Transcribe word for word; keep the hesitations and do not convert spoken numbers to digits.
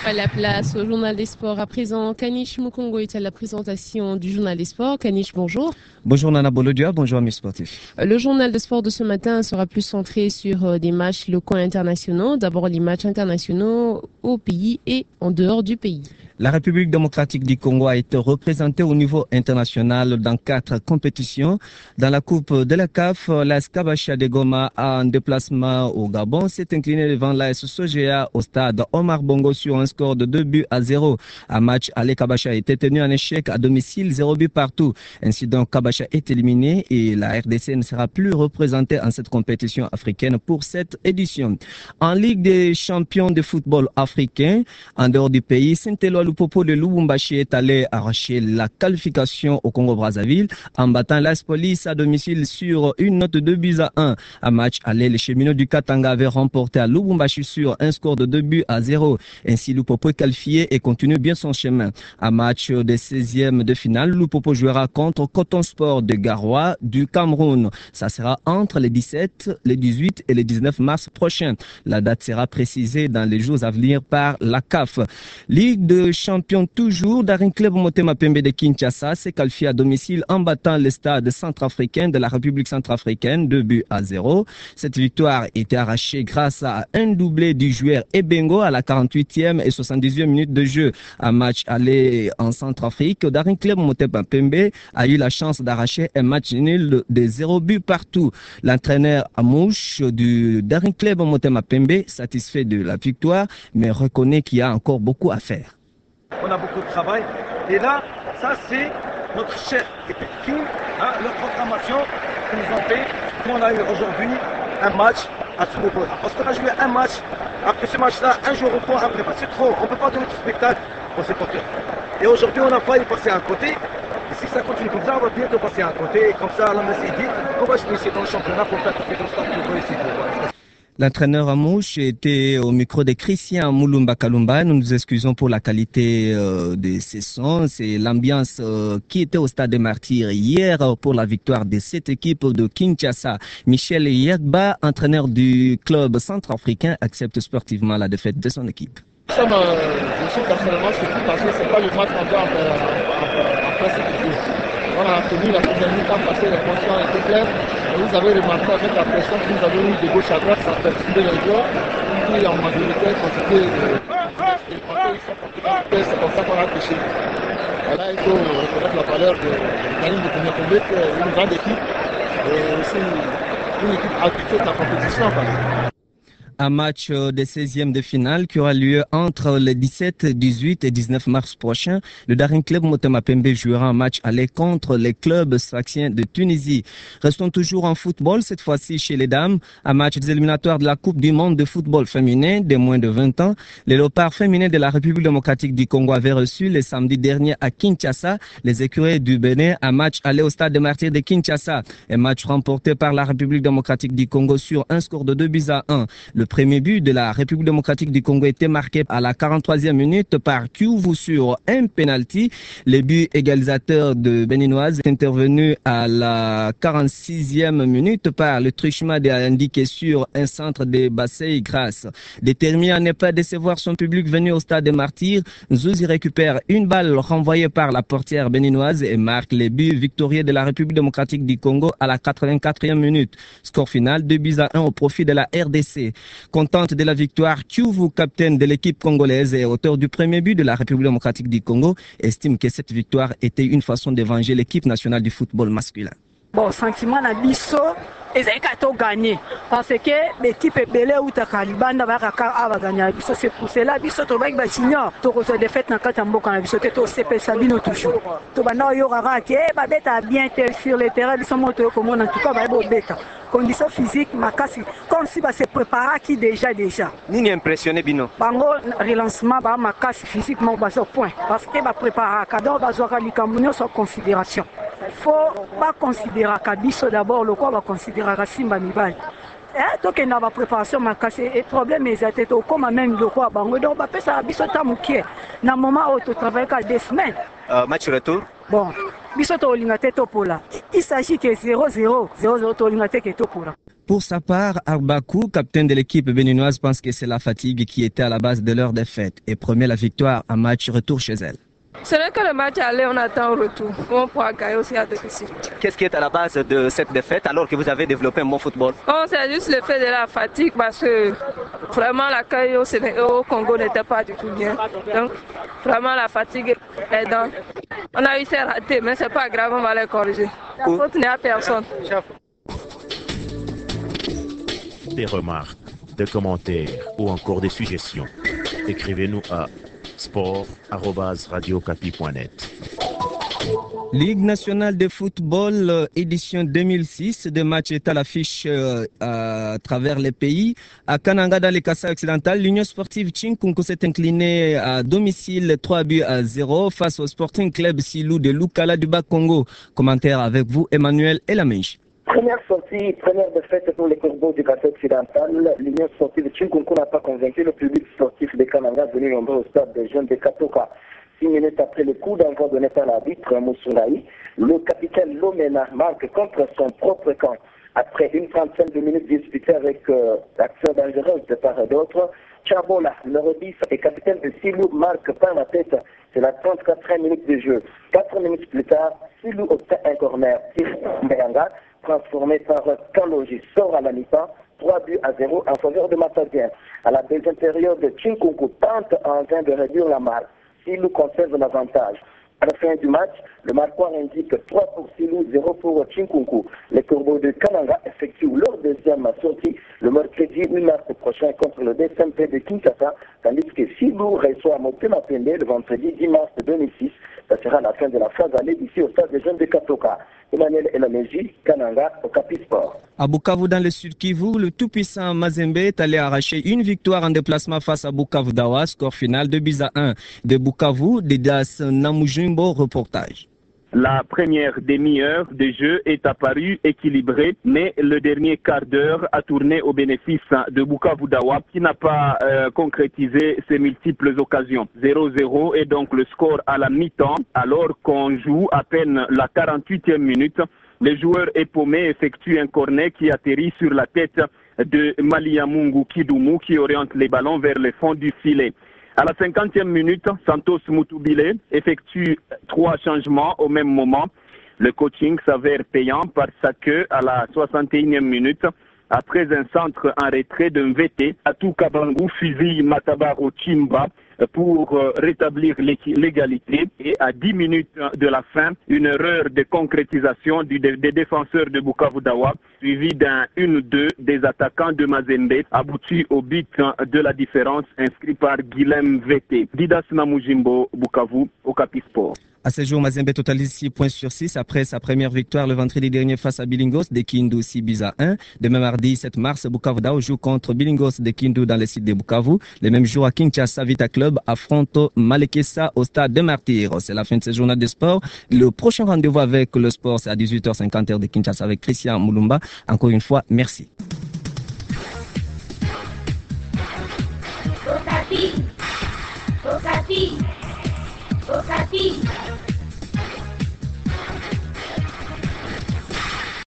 La place au journal des sports. À présent, Kanish Mukongo est à la présentation du journal des sports. Kanish, bonjour. Bonjour Nana Bolodia, bonjour amis sportifs. Le journal de sport de ce matin sera plus centré sur des matchs locaux et internationaux. D'abord les matchs internationaux au pays et en dehors du pays. La République démocratique du Congo a été représentée au niveau international dans quatre compétitions. Dans la Coupe de la C A F, l'A S Kabasha de Goma, en déplacement au Gabon, s'est incliné devant l'A S Sogea au stade Omar Bongo sur un score de deux buts à zéro. Un match aller Kabasha a été tenu en échec à domicile, zéro but partout. Ainsi donc, Kabasha est éliminé et la R D C ne sera plus représentée en cette compétition africaine pour cette édition. En Ligue des champions de football africain, en dehors du pays, Saint-Éloi Lupopo de Lubumbashi est allé arracher la qualification au Congo-Brazzaville en battant l'A S Police à domicile sur une note de deux buts à un. Un match aller, les cheminots du Katanga avaient remporté à Lubumbashi sur un score de deux buts à zéro. Ainsi, Lupopo est qualifié et continue bien son chemin. Un match des seizièmes de finale, Lupopo jouera contre Coton Sport de Garoua du Cameroun. Ça sera entre les dix-sept, les dix-huit et les dix-neuf mars prochains. La date sera précisée dans les jours à venir par la C A F. Ligue de champion toujours, Daring Club Motema Pembe de Kinshasa s'est qualifié à domicile en battant le stade centrafricain de la République centrafricaine deux buts à zéro. Cette victoire était arrachée grâce à un doublé du joueur Ebengo à la quarante-huitième et soixante-dix-huitième minute de jeu. Un match aller en Centrafrique, Daring Club Motema Pembe a eu la chance d'arracher un match nul de zéro but partout. L'entraîneur Amouche du Daring Club Motema Pembe, satisfait de la victoire, mais reconnaît qu'il y a encore beaucoup à faire. On a beaucoup de travail. Et là, ça c'est notre chef team, hein, leur programmation qu'ils nous ont fait. On a eu aujourd'hui un match à ce niveau. Parce qu'on a joué un match, après ce match-là, un jour au point après. C'est trop, on ne peut pas donner du spectacle aux supporters. Et aujourd'hui, on n'a pas y passer à côté. Et si ça continue comme ça, on va bientôt passer à côté. Et comme ça, la messe dit qu'on va jouer ici dans le championnat pour faire toutes les constantes que vous ici. L'entraîneur Amouche était au micro de Christian Moulumba Kalumba. Nous nous excusons pour la qualité euh, de ces sons. C'est l'ambiance euh, qui était au stade des Martyrs hier pour la victoire de cette équipe de Kinshasa. Michel Yagba, entraîneur du club centrafricain, accepte sportivement la défaite de son équipe. Je suis personnellement surpris parce que ce n'est pas le match qu'on doit en principe. On a tenu la deuxième mi-temps parce que les conditions étaient claires. Vous avez remarqué avec la pression que nous avons eu de gauche à droite, ça perturbé les joueurs. Puis en majorité, constitué de... C'est comme ça qu'on a touché. Voilà, il faut reconnaître la valeur de Daniel de Koumé, qui est une grande équipe et aussi une équipe habituée de la compétition. Un match des seizièmes de finale qui aura lieu entre les dix-sept, dix-huit et dix-neuf mars prochains. Le Daring Club Motema Pembe jouera un match aller contre les clubs sfaxiens de Tunisie. Restons toujours en football, cette fois-ci chez les dames. Un match des éliminatoires de la Coupe du monde de football féminin des moins de vingt ans. Les léopards féminins de la République démocratique du Congo avaient reçu le samedi dernier à Kinshasa les écureuils du Bénin. Un match aller au stade des Martyrs de Kinshasa. Un match remporté par la République démocratique du Congo sur un score de deux buts à un. Le premier but de la République démocratique du Congo était marqué à la quarante-troisième minute par Kiouvu sur un penalty. Le but égalisateur de Béninoise est intervenu à la quarante-sixième minute par le truchement indiqué sur un centre de Bassey Grasse. Déterminé à ne pas décevoir son public venu au stade des Martyrs, Zouzi récupère une balle renvoyée par la portière béninoise et marque le but victorieux de la République démocratique du Congo à la quatre-vingt-quatrième minute. Score final deux buts à un au profit de la R D C. Contente de la victoire, Kiouvu, capitaine de l'équipe congolaise et auteur du premier but de la République démocratique du Congo, estime que cette victoire était une façon de venger l'équipe nationale du football masculin. Bon, sentiment na biso ezali ka to gagner parce que l'équipe belé ou ta kalibanda ba ka ava gagner biso c'est pour cela biso to ba ba senior to ko se défaite na kata mboka na biso to C P Sabino toujours to bana yo ra ke ba beta bien sur le terrain biso moto ko mona en tout cas ba bo beta condition physique makasi comme si ba se préparer qui déjà déjà Nini impressionné bino bango relancement ba makasi physiquement ba so point parce que ba préparer cadre ba zo ka likambo sur considération faut pas considérer Kabiso d'abord le quoi va considérer Simba Mibali. Eh donc il n'a pas préparation makasi et problème est tête au comme même le quoi bango donc ba pesa biso tamukie na moment où tu travailles qu'à deux semaines. Euh, match retour. Bon, biso to linga tête pour là. Il s'agit que zéro zéro zéro zéro to linga tête que to pour là. Pour sa part, Arbakou, capitaine de l'équipe béninoise, pense que c'est la fatigue qui était à la base de leur défaite et promet la victoire en match retour chez elle. Ce n'est que le match aller, on attend au retour. On pourra gagner aussi à domicile. Qu'est-ce qui est à la base de cette défaite alors que vous avez développé un bon football? Oh, c'est juste le fait de la fatigue parce que vraiment l'accueil au, Sénégal, au Congo n'était pas du tout bien. Donc vraiment la fatigue est dans. On a eu ces ratés, mais c'est pas grave, on va les corriger. La faute n'est à personne. Des remarques, des commentaires ou encore des suggestions. Écrivez-nous à sport arobase radio okapi point net. Ligue nationale de football, euh, édition deux mille six, des matchs est à l'affiche euh, à travers les pays. À Kananga, dans les Kassai occidental, l'Union sportive Chinkunku s'est inclinée à domicile trois buts à zéro face au Sporting Club Silou de Lukala du Bas-Congo. Commentaire avec vous, Emmanuel Elamèche. Première sortie, première défaite pour les Corbeaux du Kassai occidental. L'Union sportive Chinkunku n'a pas convaincu le public sportif de Kananga venu nombreux au stade des jeunes de Katoka. Six minutes après le coup d'envoi donné par l'arbitre Moussoulaï, le capitaine Lomena marque contre son propre camp. Après une trentaine de minutes disputées avec euh, l'action dangereuse de part et d'autre, Chabola, numéro dix et capitaine de Silou, marque par la tête. C'est la trente-quatrième minute de jeu. Quatre minutes plus tard, Silou obtient un corner. Mbeyanga, transformé par Kaloji, sort à la mi-temps. trois buts à zéro en faveur de Matadien. À la deuxième période, Chinkunku tente en vain de réduire la marque. Silou conserve l'avantage. À la fin du match, le marqueur indique trois pour Silou, zéro pour Chinkunku. Les Corbeaux de Kananga effectuent leur deuxième sortie le mercredi huit mars prochain contre le D S M P de Kinshasa, tandis que Silou reçoit Motema Pende le vendredi dix mars deux mille six. Ça sera la fin de la phase allée ici au stade des jeunes de Katoka. Emmanuel Elameji, Kananga, au Capi Sport. À Bukavu, dans le sud Kivu, le tout-puissant Mazembe est allé arracher une victoire en déplacement face à Bukavu Dawa, score final deux buts à un. De Bukavu, Didas Namujimbo, reportage. La première demi-heure de jeu est apparue équilibrée, mais le dernier quart d'heure a tourné au bénéfice de Bukavu Dawa qui n'a pas euh, concrétisé ses multiples occasions. zéro zéro est donc le score à la mi-temps, alors qu'on joue à peine la quarante-huitième minute. Le joueur épaumé effectue un corner qui atterrit sur la tête de Maliamungu Kidumu qui oriente les ballons vers le fond du filet. À la cinquantième minute, Santos Mutubile effectue trois changements au même moment. Le coaching s'avère payant parce que, à la soixante et unième minute, après un centre en retrait d'un V T, Atou Kabangu fusille Matabaro Chimba pour rétablir l'égalité. Et à dix minutes de la fin, une erreur de concrétisation du, des défenseurs de Bukavu Dawa, suivi d'un un deux des attaquants de Mazembe, aboutit au but de la différence inscrit par Guilhem V T. Didas Namujimbo, Bukavu, au Capi Sport. À ce jour, Mazembe totalise six points sur six après sa première victoire le vendredi dernier face à Bilingos de Kindu six buts à un. Demain mardi sept mars, Bukavu Dawa joue contre Bilingos de Kindu dans le site de Bukavu. Le même jour à Kinshasa, Vita Club affronte Malekesa au stade des Martyrs. C'est la fin de ce journal de sport. Le prochain rendez-vous avec le sport, c'est à dix-huit heures cinquante heure de Kinshasa avec Christian Moulumba. Encore une fois, merci. Okapi, Okapi, Okapi.